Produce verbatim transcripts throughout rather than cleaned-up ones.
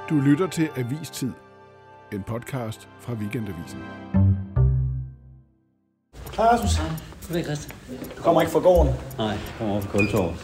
Du lytter til Avistid, en podcast fra Weekendavisen. Hej Rasmus. Hej. Goddag Christian. Du kommer ikke fra gården? Nej, jeg kommer over fra Kultorvet.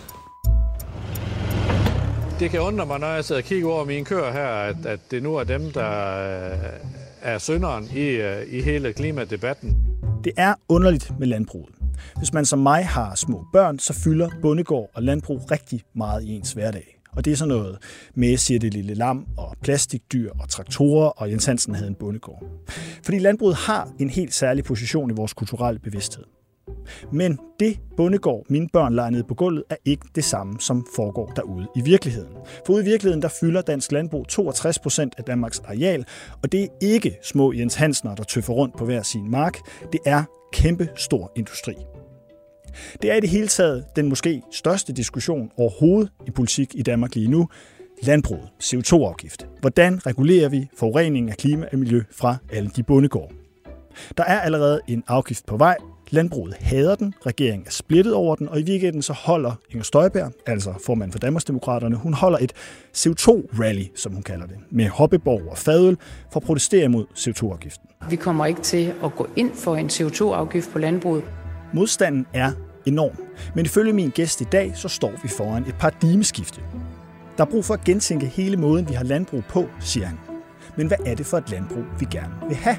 Det kan undre mig, når jeg sidder og kigger over mine køer her, at, at det nu er dem, der er synderen i, i hele klimadebatten. Det er underligt med landbruget. Hvis man som mig har små børn, så fylder bondegård og landbrug rigtig meget i ens hverdag. Og det er sådan noget med, siger det lille lam, og plastikdyr og traktorer, og Jens Hansen havde en bondegård. Fordi landbruget har en helt særlig position i vores kulturelle bevidsthed. Men det bondegård, mine børn leger nede på gulvet, er ikke det samme, som foregår derude i virkeligheden. For ude i virkeligheden, der fylder dansk landbrug toogtres procent af Danmarks areal, og det er ikke små Jens Hansener, der tøffer rundt på hver sin mark. Det er kæmpe stor industri. Det er i det hele taget den måske største diskussion overhovedet i politik i Danmark lige nu. Landbruget, C O to afgift. Hvordan regulerer vi forureningen af klima og miljø fra alle de bondegårde? Der er allerede en afgift på vej. Landbruget hader den, regeringen er splittet over den, og i weekenden så holder Inger Støjberg, altså formand for Danmarksdemokraterne, hun holder et C O to rally, som hun kalder det, med hoppeborg og fadøl for at protestere mod C O to afgiften. Vi kommer ikke til at gå ind for en C O to afgift på landbruget. Modstanden er enorm, men ifølge min gæst i dag, så står vi foran et paradigmeskifte. Der er brug for at gentænke hele måden, vi har landbrug på, siger han. Men hvad er det for et landbrug, vi gerne vil have?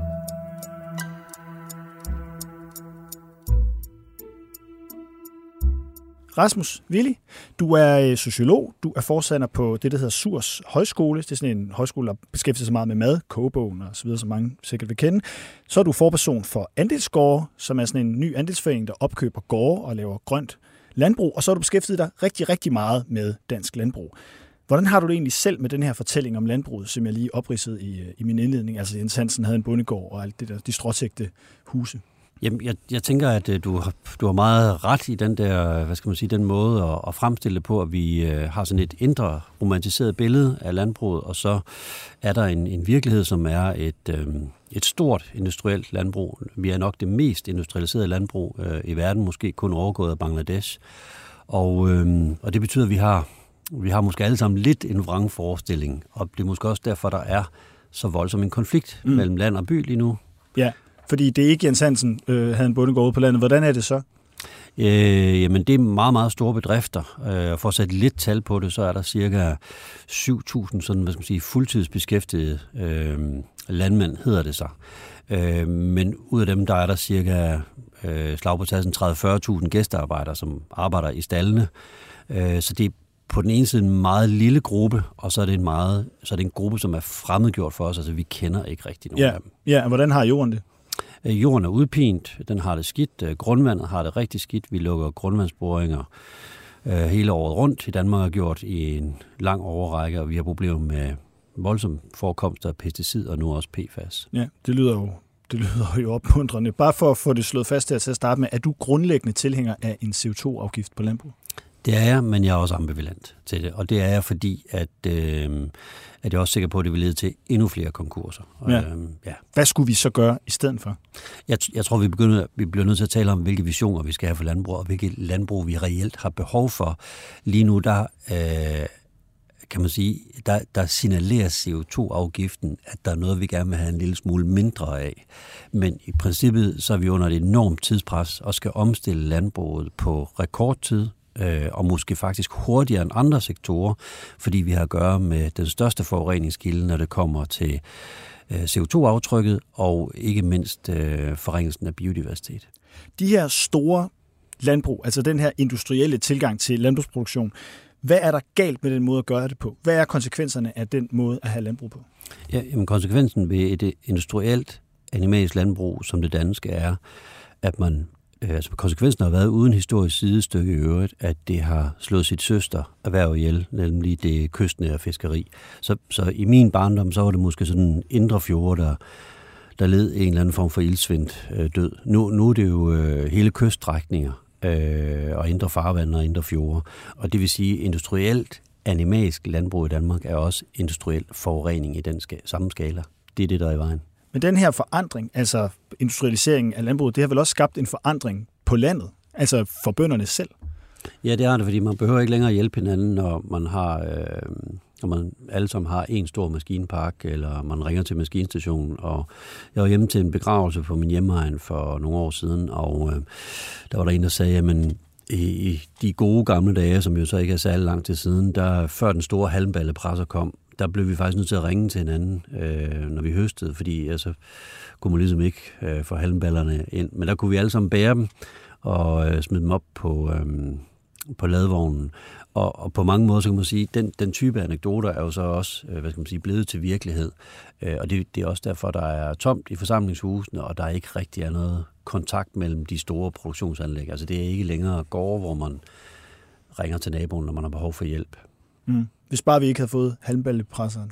Rasmus Willi, du er sociolog, du er forstander på det, der hedder Suhrs Højskole. Det er sådan en højskole, der beskæftiger sig meget med mad, kogebogen og så videre, som mange sikkert vil kende. Så er du forperson for Andelsgårde, som er sådan en ny andelsforening, der opkøber gårde og laver grønt landbrug. Og så har du beskæftiget dig rigtig, rigtig meget med dansk landbrug. Hvordan har du det egentlig selv med den her fortælling om landbruget, som jeg lige opridsede i, i min indledning? Altså Jens Hansen havde en bondegård og alt det der, de stråtægte huse. Jamen, jeg, jeg tænker, at du har, du har meget ret i den der, hvad skal man sige, den måde at, at fremstille det på, at vi øh, har sådan et indre romantiseret billede af landbruget, og så er der en, en virkelighed, som er et, øh, et stort industrielt landbrug. Vi er nok det mest industrialiserede landbrug øh, i verden, måske kun overgået af Bangladesh. Og, øh, og det betyder, at vi har, vi har måske alle sammen lidt en vrangforestilling, og det er måske også derfor, der er så voldsom en konflikt mm. mellem land og by lige nu. Ja. Fordi det er ikke Jens Hansen, øh, havde en bondegård ude på landet. Hvordan er det så? Øh, jamen, det er meget, meget store bedrifter. Øh, for at sætte lidt tal på det, så er der cirka syv tusind sådan, hvad skal man sige, fuldtidsbeskæftigede øh, landmænd, hedder det så. Øh, men ud af dem, der er der cirka øh, slag på tasken tredive til fyrre tusind gæstearbejdere, som arbejder i staldene. Øh, så det er på den ene side en meget lille gruppe, og så er det en, meget, så er det en gruppe, som er fremmedgjort for os. Altså, vi kender ikke rigtig nogen ja. af dem. Ja, og hvordan har jorden det? Jorden er udpint, den har det skidt, grundvandet har det rigtig skidt. Vi lukker grundvandsboringer øh, hele året rundt. I Danmark har gjort i en lang overrække, og vi har problemer med voldsom forekomst af pesticid og nu også P F A S. Ja, det lyder jo, det lyder jo opmuntrende. Bare for at få det slået fast her til at starte med, er du grundlæggende tilhænger af en C O to afgift på landbrug? Det er jeg, men jeg er også ambivalent til det. Og det er jeg, fordi at, øh, at jeg er også sikker på, at det vil lede til endnu flere konkurser. Ja. Øh, ja. Hvad skulle vi så gøre i stedet for? Jeg, jeg tror, vi, begynder, vi bliver nødt til at tale om, hvilke visioner vi skal have for landbrug, og hvilke landbrug vi reelt har behov for. Lige nu, der øh, kan man sige, der, der signalerer C O to afgiften, at der er noget, vi gerne vil have en lille smule mindre af. Men i princippet, så er vi under et enormt tidspres og skal omstille landbruget på rekordtid, og måske faktisk hurtigere end andre sektorer, fordi vi har at gøre med den største forureningskilde, når det kommer til C O to aftrykket og ikke mindst forringelsen af biodiversitet. De her store landbrug, altså den her industrielle tilgang til landbrugsproduktion, hvad er der galt med den måde at gøre det på? Hvad er konsekvenserne af den måde at have landbrug på? Ja, jamen, konsekvensen ved et industrielt animalisk landbrug, som det danske er, at man Altså, konsekvensen har været uden historisk sidestykke i øvrigt, at det har slået sit søster erhverv ihjel, nemlig det kystnære fiskeri. Så, så i min barndom, så var det måske sådan en indre fjorde, der, der led en eller anden form for ildsvindt øh, død. Nu, nu er det jo øh, hele kyststrækninger øh, og indre farvand og indre fjorde. Og det vil sige, industrielt animalsk landbrug i Danmark er også industriel forurening i den ska- samme skala. Det er det, der er i vejen. Men den her forandring, altså industrialiseringen af landbruget, det har vel også skabt en forandring på landet, altså for bønderne selv? Ja, det er det, fordi man behøver ikke længere hjælpe hinanden, når man har, øh, når man alle sammen har en stor maskinpark, eller man ringer til maskinstationen. Og jeg var hjemme til en begravelse på min hjemmeegn for nogle år siden, og øh, der var der en, der sagde, jamen, i, i de gode gamle dage, som jo så ikke er særlig lang tid siden, der før den store halmballepresser kom, der blev vi faktisk nødt til at ringe til hinanden, øh, når vi høstede, fordi altså, kunne man ligesom ikke øh, få halmballerne ind. Men der kunne vi alle sammen bære dem og øh, smide dem op på, øh, på ladvognen. Og, og på mange måder, så kan man sige, den, den type anekdoter er jo så også, øh, hvad skal man sige, blevet til virkelighed. Øh, og det, det er også derfor, der er tomt i forsamlingshusene, og der er ikke rigtig er noget kontakt mellem de store produktionsanlæg. Altså det er ikke længere gårde, hvor man ringer til naboen, når man har behov for hjælp. Mm. Hvis bare vi ikke havde fået halmballepresseren.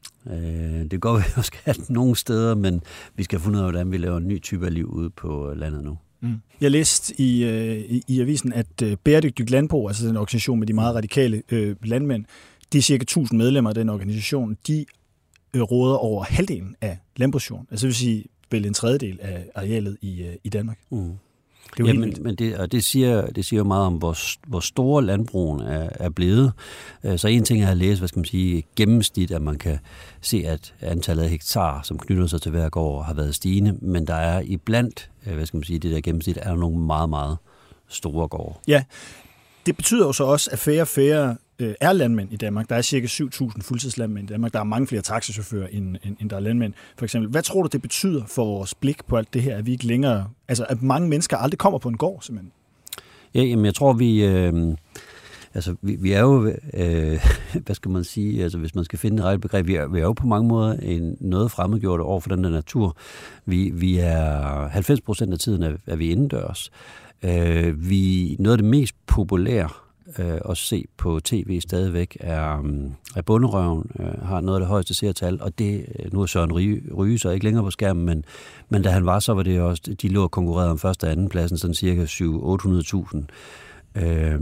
Øh, det går vi også have nogle steder, men vi skal finde ud af, hvordan vi laver en ny type af liv ude på landet nu. Mm. Jeg læste i, øh, i, i avisen, at øh, Bæredygtigt Landbrug, altså den organisation med de meget radikale øh, landmænd, de cirka tusind medlemmer af den organisation, de øh, råder over halvdelen af landbrugsjorden. Altså det vil sige vel en tredjedel af arealet i, øh, i Danmark. Mm. Det er jo ja, helt men, vildt. men det, og det siger, det siger jo meget om, hvor, hvor store landbrugen er, er blevet. Så en ting er at læse, hvad skal man sige, gennemsnit, at man kan se, at antallet af hektar, som knytter sig til hver gård, har været stigende, men der er iblandt, hvad skal man sige, det der gennemsnit, er nogle meget, meget store gårde. Ja, det betyder jo så også, at færre og færre øh, er landmænd i Danmark. Der er cirka syv tusind fuldtidslandmænd i Danmark. Der er mange flere taxichauffører, end, end, end der er landmænd, for eksempel. Hvad tror du, det betyder for vores blik på alt det her, at vi ikke længere, altså at mange mennesker aldrig kommer på en gård, simpelthen? Ja, jamen jeg tror, vi... Øh, altså, vi, vi er jo, øh, hvad skal man sige, altså hvis man skal finde et rette begreb, vi er, vi er jo på mange måder en, noget fremmedgjort over for den der natur. Vi, vi er halvfems procent af tiden, er, er vi indendørs. Øh, vi, noget af det mest populære øh, at se på tv stadigvæk er, er Bonderøven, øh, har noget af det højeste seertal, og det, nu er Søren Ryge, Ryge så ikke længere på skærmen, men, men da han var, så var det også, de lå og konkurrerede om første og anden pladsen, sådan cirka syv til otte hundrede tusind øh,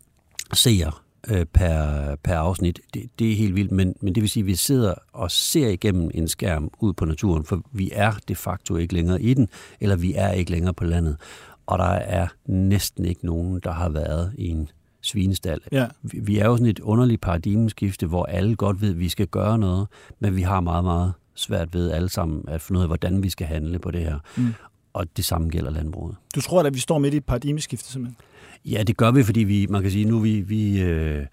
seere øh, per, per afsnit. Det, det er helt vildt, men, men det vil sige, at vi sidder og ser igennem en skærm ud på naturen, for vi er de facto ikke længere i den, eller vi er ikke længere på landet. Og der er næsten ikke nogen, der har været i en svinestald. Ja. Vi, vi er jo sådan et underligt paradigmeskifte, hvor alle godt ved, at vi skal gøre noget, men vi har meget, meget svært ved alle sammen at finde ud af, hvordan vi skal handle på det her. Mm. Og det samme gælder landbruget. Du tror, at vi står midt i et paradigmeskifte, simpelthen? Ja, det gør vi, fordi vi, man kan sige, nu vi... vi øh,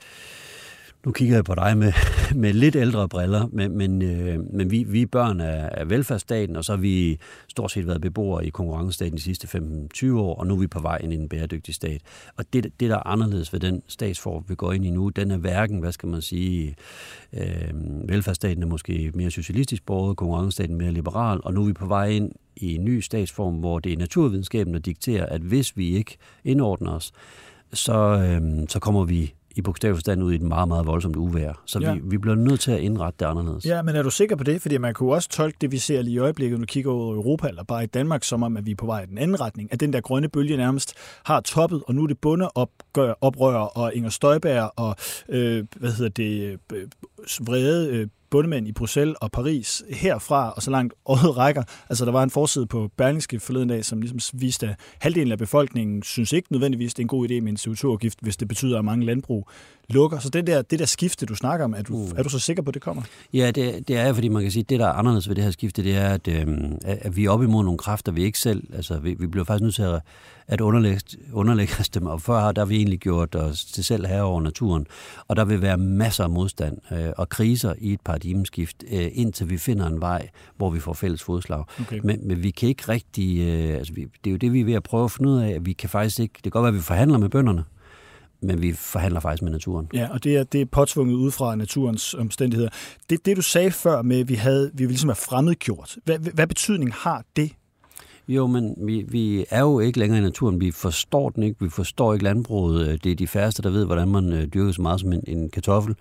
Nu kigger jeg på dig med, med lidt ældre briller, men, men, øh, men vi, vi er børn af, af velfærdsstaten, og så har vi stort set været beboere i konkurrencestaten de sidste femten til tyve år, og nu er vi på vej ind i en bæredygtig stat. Og det, det der er anderledes ved den statsform, vi går ind i nu, den er hverken, hvad skal man sige, øh, velfærdsstaten er måske mere socialistisk båret, konkurrencestaten mere liberal, og nu er vi på vej ind i en ny statsform, hvor det er naturvidenskaben, der dikterer, at hvis vi ikke indordner os, så, øh, så kommer vi i bogstavelig forstand ud i et meget, meget voldsomt uvejr. Så ja. vi, vi bliver nødt til at indrette det anderledes. Ja, men er du sikker på det? Fordi man kunne også tolke det, vi ser lige i øjeblikket, når vi kigger over Europa, eller bare i Danmark, som om, at vi er på vej i den anden retning. At den der grønne bølge nærmest har toppet, og nu er det bondeoprør og Inger Støjberg og øh, hvad hedder det, øh, vrede øh, bundemænd i Bruxelles og Paris herfra, og så langt øjet rækker. Altså, der var en forside på Berlingske forleden dag, som ligesom viste, at halvdelen af befolkningen synes ikke nødvendigvis, det er en god idé med en C O to afgift, hvis det betyder, at mange landbrug lukker. Så det der, det der skifte, du snakker om, er du, uh. er du så sikker på, at det kommer? Ja, det, det er jeg, fordi man kan sige, at det, der er anderledes ved det her skifte, det er, at, øh, at vi er oppe imod nogle kræfter, vi ikke selv, altså vi, vi bliver faktisk nødt til at, at underlægge, underlægge os dem, og før der har vi egentlig gjort os til selv her over naturen, og der vil være masser af modstand øh, og kriser i et paradigmeskift, øh, indtil vi finder en vej, hvor vi får fælles fodslag. Okay. Men, men vi kan ikke rigtig, øh, altså vi, det er jo det, vi er ved at prøve at finde ud af, at vi kan faktisk ikke, det kan godt være, at vi forhandler med bønderne, men vi forhandler faktisk med naturen. Ja, og det er, det er påtvunget ud fra naturens omstændigheder. Det, det du sagde før med, at vi, havde, vi ville ligesom have fremmedgjort, hvad, hvad betydning har det? Jo, men vi, vi er jo ikke længere i naturen. Vi forstår den ikke. Vi forstår ikke landbruget. Det er de færreste, der ved, hvordan man dyrker så meget som en, en kartoffel.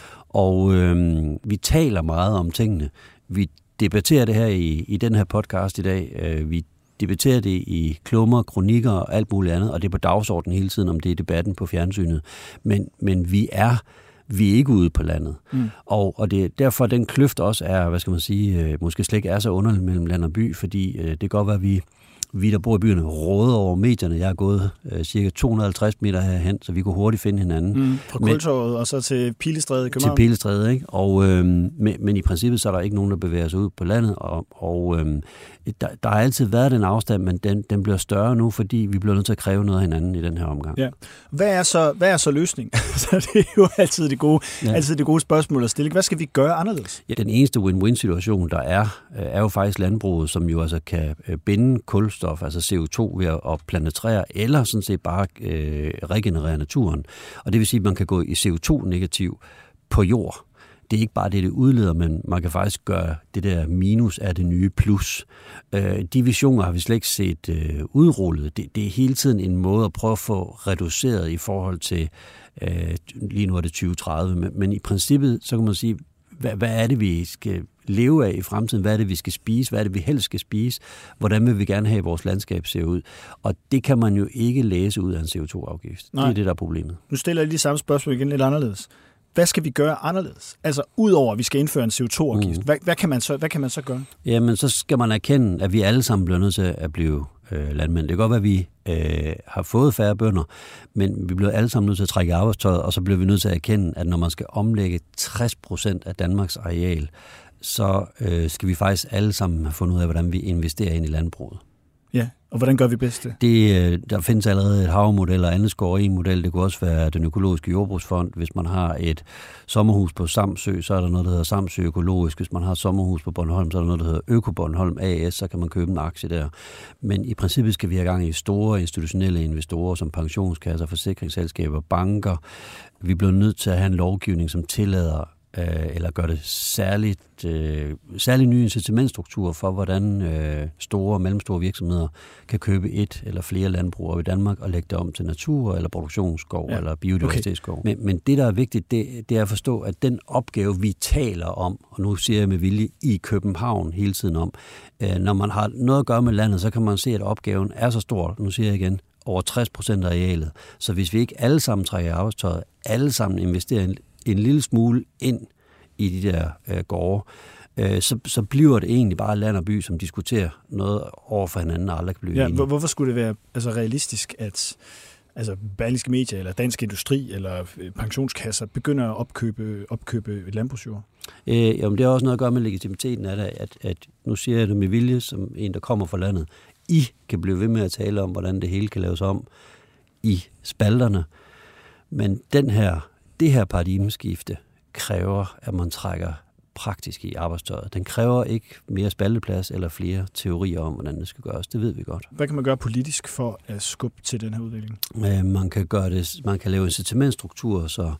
Og øhm, vi taler meget om tingene. Vi debatterer det her i, i den her podcast i dag. Øh, vi debatterer det i klummer, kronikker og alt muligt andet, og det er på dagsordenen hele tiden, om det er debatten på fjernsynet. Men, men vi er vi er ikke ude på landet. Mm. Og, og det er derfor, den kløft også er, hvad skal man sige, øh, måske slet ikke er så underlig mellem land og by, fordi øh, det kan godt være, at vi vi, der bor i byerne, råder over medierne. Jeg er gået øh, cirka to hundrede og halvtreds meter herhen, så vi kunne hurtigt finde hinanden. Mm, fra Kultorvet og så til Pilestræde i København. Til Pilestræde, ikke? Og, øh, men, men i princippet så er der ikke nogen, der bevæger sig ud på landet, og, og øh, der, der har altid været den afstand, men den, den bliver større nu, fordi vi bliver nødt til at kræve noget af hinanden i den her omgang. Ja. Hvad er så, hvad er så løsningen? Så det er jo altid det gode, ja. altid det gode spørgsmål at stille. Hvad skal vi gøre anderledes? Ja, den eneste win-win-situation, der er, er jo faktisk landbruget, som jo altså kan binde kulstof, altså C O to, ved at plante træer, eller sådan set bare øh, regenerere naturen. Og det vil sige, at man kan gå i C O to negativ på jord. Det er ikke bare det, det udleder, men man kan faktisk gøre det der minus af det nye plus. Øh, de visioner har vi slet ikke set øh, udrullet. Det, det er hele tiden en måde at prøve at få reduceret i forhold til, øh, lige nu er det tyve tredive, men, men i princippet, så kan man sige, hvad, hvad er det, vi skal leve af i fremtiden? Hvad er det, vi skal spise? Hvad er det, vi helst skal spise? Hvordan vil vi gerne have, at vores landskab ser ud? Og det kan man jo ikke læse ud af en C O to afgift. Nej. Det er det, der er problemet. Nu stiller jeg lige samme spørgsmål igen lidt anderledes. Hvad skal vi gøre anderledes? Altså, udover at vi skal indføre en C O to afgift, mm. hvad, hvad, kan man så, hvad kan man så gøre? Jamen, så skal man erkende, at vi alle sammen bliver nødt til at blive øh, landmænd. Det kan godt være, at vi øh, har fået færre bønder, men vi bliver alle sammen nødt til at trække arbejdstøjet, og så bliver vi nødt til at erkende, at når man skal omlægge tres procent af Danmarks areal, så øh, skal vi faktisk alle sammen have fundet ud af, hvordan vi investerer ind i landbruget. Ja, og hvordan gør vi bedst det? det der findes allerede et havmodel og andet skoveri-model. Det kunne også være den økologiske jordbrugsfond. Hvis man har et sommerhus på Samsø, så er der noget, der hedder Samsø Økologisk. Hvis man har et sommerhus på Bornholm, så er der noget, der hedder Øko Bornholm A S, så kan man købe en aktie der. Men i princippet skal vi have gang i store institutionelle investorer, som pensionskasser, forsikringsselskaber, banker. Vi bliver nødt til at have en lovgivning, som tillader eller gør det særligt, øh, særligt nye incitamentstrukturer for, hvordan øh, store og mellemstore virksomheder kan købe et eller flere landbrug i Danmark og lægge det om til natur eller produktionsskov ja. eller biodiversitetsskov. Okay. Men, men det, der er vigtigt, det, det er at forstå, at den opgave, vi taler om, og nu siger jeg med vilje i København hele tiden om, øh, når man har noget at gøre med landet, så kan man se, at opgaven er så stor, nu siger jeg igen, over tres procent af arealet. Så hvis vi ikke alle sammen trækker arbejdstøjet, alle sammen investerer en en lille smule ind i de der øh, gårde, øh, så, så bliver det egentlig bare land og by, som diskuterer noget over for hinanden, og aldrig kan blive ja, enige. Hvorfor skulle det være altså, realistisk, at altså, Berlingske Medier eller Dansk Industri eller pensionskasser begynder at opkøbe, opkøbe landbrugsjord? Øh, jamen, det har også noget at gøre med legitimiteten af det, at, at nu siger jeg det med vilje, som en, der kommer fra landet. I kan blive ved med at tale om, hvordan det hele kan laves om i spalterne, men den her Det her paradigmeskifte kræver, at man trækker praktisk i arbejdstøjet. Den kræver ikke mere spalteplads eller flere teorier om, hvordan det skal gøres. Det ved vi godt. Hvad kan man gøre politisk for at skubbe til den her udvikling? Man kan gøre det, man kan lave incitamentstrukturer, så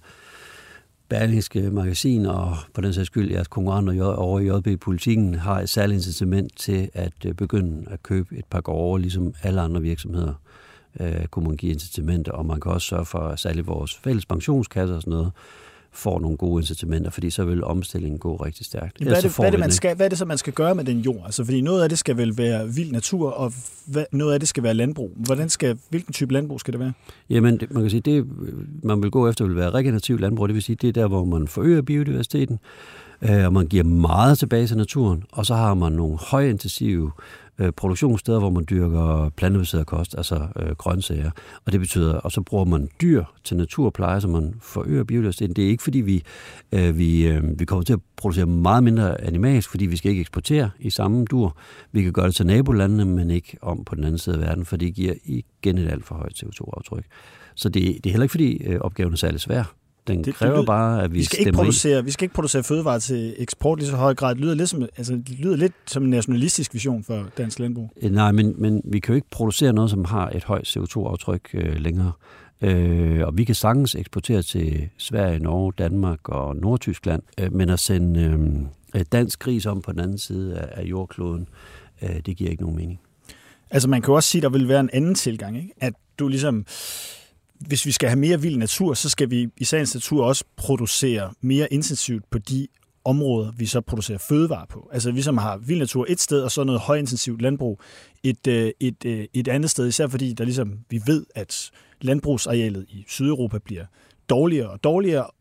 Berlingske Magasin og på den sags skyld jeres konkurrenter over i J B Politikken har et særligt incitament til at begynde at købe et par gårde, ligesom alle andre virksomheder. Øh, kunne man give incitamenter, og man kan også sørge for, at særligt vores fælles pensionskasser og sådan noget får nogle gode incitamenter, fordi så vil omstillingen gå rigtig stærkt. Hvad er det, hvad er det, man skal, hvad er det så, man skal gøre med den jord? Altså, fordi noget af det skal vel være vild natur, og hvad, noget af det skal være landbrug. Hvordan skal, hvilken type landbrug skal det være? Jamen, det, man kan sige, det man vil gå efter vil være regenerativ landbrug. Det vil sige, det er der, hvor man forøger biodiversiteten, øh, og man giver meget tilbage til naturen, og så har man nogle højintensive produktionssteder, hvor man dyrker plantebaseret kost, altså øh, grøntsager. Og det betyder, og så bruger man dyr til naturpleje, så man forøger biodiversiteten. Det er ikke, fordi vi, øh, vi, øh, vi kommer til at producere meget mindre animalsk, fordi vi skal ikke eksportere i samme dur. Vi kan gøre det til nabolandene, men ikke om på den anden side af verden, for det giver igen et alt for højt C O to aftryk. Så det, det er heller ikke, fordi øh, opgaven er særlig svær. Den det, kræver det lyder, bare, at vi, vi skal ikke producere, vi skal ikke producere fødevarer til eksport lige så høj grad. Det lyder lidt som, altså, det lyder lidt som en nationalistisk vision for dansk landbrug. Nej, men, men vi kan jo ikke producere noget, som har et højt C O to aftryk øh, længere. Øh, og vi kan sagtens eksportere til Sverige, Norge, Danmark og Nordtyskland, øh, men at sende øh, dansk gris om på den anden side af, af jordkloden, øh, det giver ikke nogen mening. Altså man kan jo også sige, at der vil være en anden tilgang, ikke? At du ligesom... Hvis vi skal have mere vild natur, så skal vi i sagens natur også producere mere intensivt på de områder, vi så producerer fødevarer på. Altså vi som har vild natur et sted, og så noget højintensivt landbrug et, et, et, et andet sted, især fordi der ligesom, vi ved, at landbrugsarealet i Sydeuropa bliver dårligere og dårligere,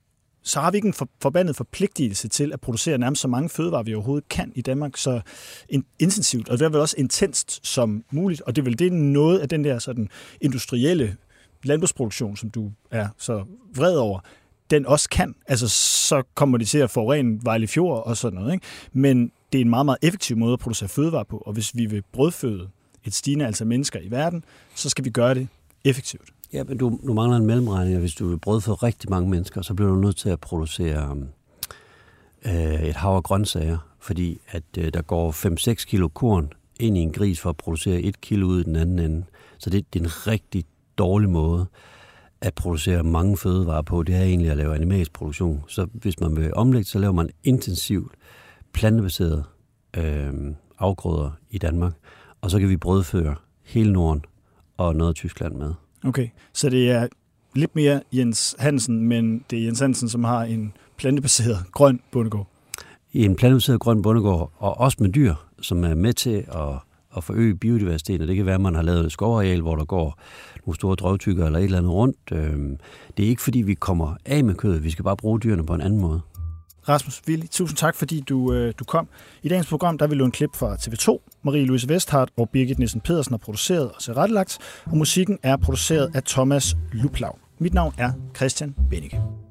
så har vi ikke en for, forbandet forpligtelse til at producere nærmest så mange fødevarer, vi overhovedet kan i Danmark, så in, intensivt, og det er vel også intenst som muligt, og det er vel det noget af den der sådan industrielle landbrugsproduktion, som du er så vred over, den også kan. Altså, så kommer de til at forurene Vejle Fjord og sådan noget, ikke? Men det er en meget, meget effektiv måde at producere fødevarer på, og hvis vi vil brødføde et stigende antal mennesker i verden, så skal vi gøre det effektivt. Ja, men du, du mangler en mellemregning, og hvis du vil brødføde rigtig mange mennesker, så bliver du nødt til at producere øh, et hav af grøntsager, fordi at øh, der går fem til seks kilo korn ind i en gris for at producere et kilo ud i den anden ende. Så det, det er en rigtig dårlig måde at producere mange fødevarer på. Det er egentlig at lave animalsk produktion. Så hvis man vil omlægge, så laver man intensivt plantebaseret øh, afgrøder i Danmark, og så kan vi brødføre hele Norden og noget af Tyskland med. Okay, så det er lidt mere Jens Hansen, men det er Jens Hansen, som har en plantebaseret grøn bondegård. I en plantebaseret grøn bondegård, og også med dyr, som er med til at, at forøge biodiversiteten. Det kan være, at man har lavet et skovareal, hvor der går nogle store drøvtykker eller et eller andet rundt. Det er ikke, fordi vi kommer af med kødet. Vi skal bare bruge dyrene på en anden måde. Rasmus Willi, tusind tak, fordi du, øh, du kom. I dagens program der vil du en klip fra T V to. Marie-Louise Vesthardt og Birgit Nielsen Pedersen har produceret og tilrettelagt, og musikken er produceret af Thomas Luplau. Mit navn er Christian Bennike.